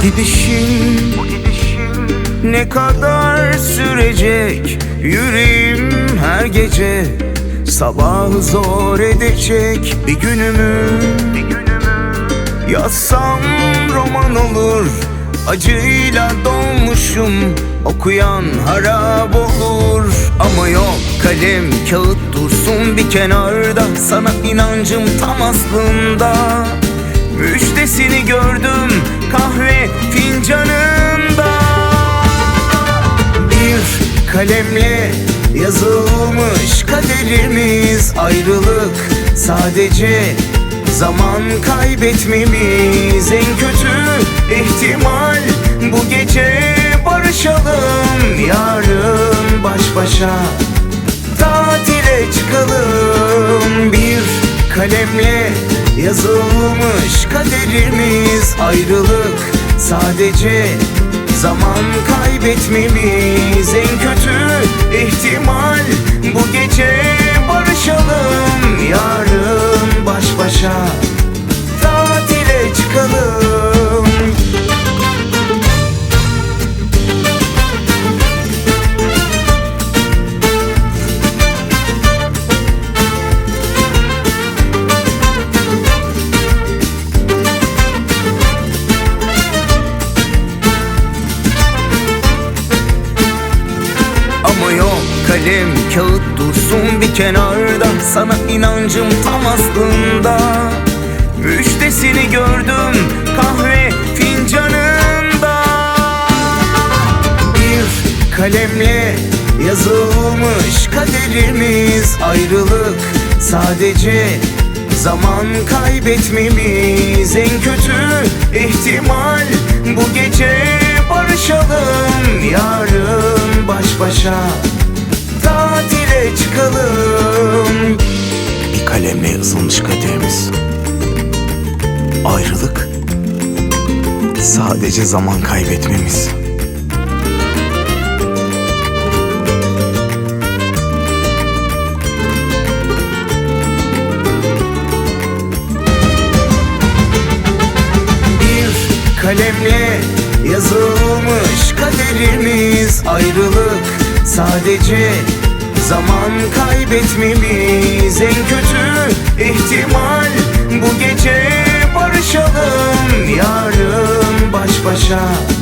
gidişin ne kadar sürecek? Yüreğim her gece sabahı zor edecek. Bir günümü yazsam roman olur. Acıyla dolmuşum, okuyan harap olur. Ama yok, kalem kağıt dursun bir kenarda. Sana inancım tam aslında. Müjdesini gördüm kahve fincanında. Bir kalemle yazılmış kaderimiz, ayrılık sadece zaman kaybetmemiz. En kötü ihtimal bu gece barışalım, yarın baş başa tatile çıkalım. Bir kalemle yazılmış kaderimiz, ayrılık sadece zaman kaybetmemiz. En kötü ihtimal bu gece barışalım, yarın baş başa tatile çıkalım. Ama yok, kalem kağıt dursun bir kenarda. Sana inancım tam aslında. Müjdesini gördüm kahve fincanında. Bir kalemle yazılmış kaderimiz, ayrılık sadece zaman kaybetmemiz. En kötü ihtimal bu gece barışalım, yarın baş başa tatile çıkalım. Bir kalemle yazılmış kaderimiz, ayrılık sadece zaman kaybetmemiz. Bir kalemle yazılmış kaderimiz, ayrılık sadece zaman kaybetmemiz. En kötü ihtimal bu gece barışalım, yarın baş başa